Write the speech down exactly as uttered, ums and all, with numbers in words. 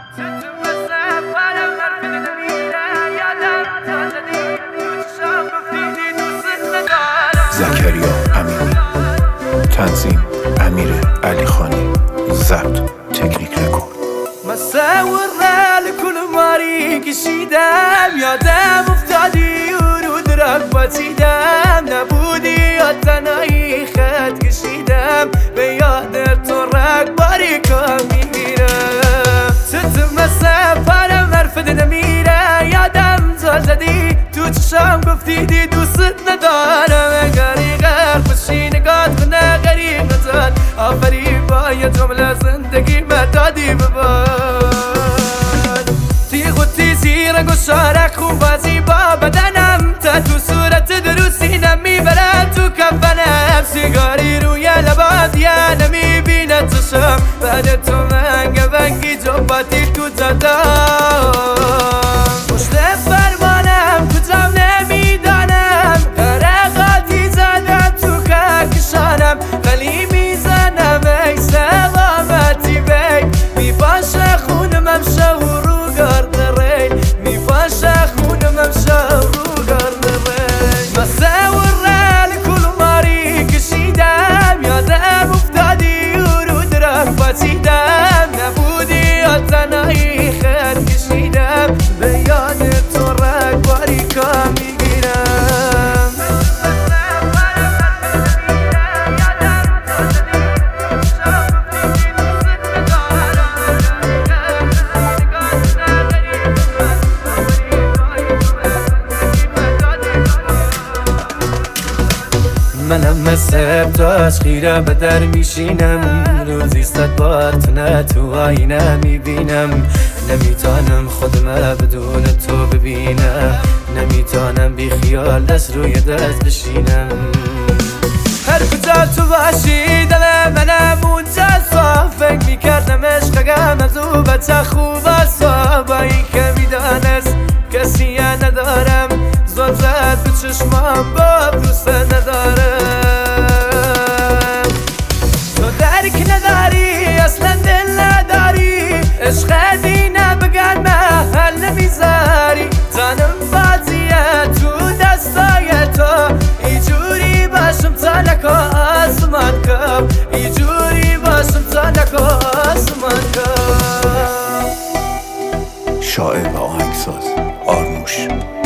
زکریا امینی، تنظیم امیر علی خانی، ضبط تکنیک رکورد. مساور لكل ماري كشيدام يادام افتادي ورود ركبتي دام نبودي التناي خد كشيدام بيادر ترك باريكا ميرا تتمسى فانا مرفد نميرا يادام زلزدي توتشام قفتي دي دوستنا دارا مقاري غير خشي نقاط خنا غريب نزال آفري بايا جملة زندگي متادي بباد تيغو تيزيرك وشارك خوبازي بابدنم تاتو صورة دروسي نمي بلاتو كفنم سيغاري رويا لباد يا نمي بينا تشم بعدتو منگا بنگي جوباتي كتادام مشتف فرمانم کجام نمیدانم غرقاتی زدم تو کهکشانم خلی میزنم ای سلامتی بی میپاشه خونم امشه و رو گرد ری میپاشه خونم امشه و رو گرد ری مساور لکل ماری کشیدم یادم افتادی و رو درکباتی دم نبودی التنایی خد کشیدم به یاد تو رکباری کا میگیرم منم مثل تاش خیره به در میشینم روزی صد بار تنه تو آینه میبینم نمیتونم خودم بدون تو ببینم نمیتونم بی خیال دست روی دست بشینم هر کجا تو باشی دل منم اونجا صاف فکر میکردم عشقم از او بچه خوب صابایی که میدانست کسی ندارم زل زد به چشمام با دوست ندارم تو درک نداری اصلا دل نداری عشق دینه بگن محل نمیذاری تنم بازیه تو دستای تو ایجوری باشم تا نکا آسمان کم ایجوری باشم تا نکا آسمان کم. شاعر و آهنگساز آرنوش.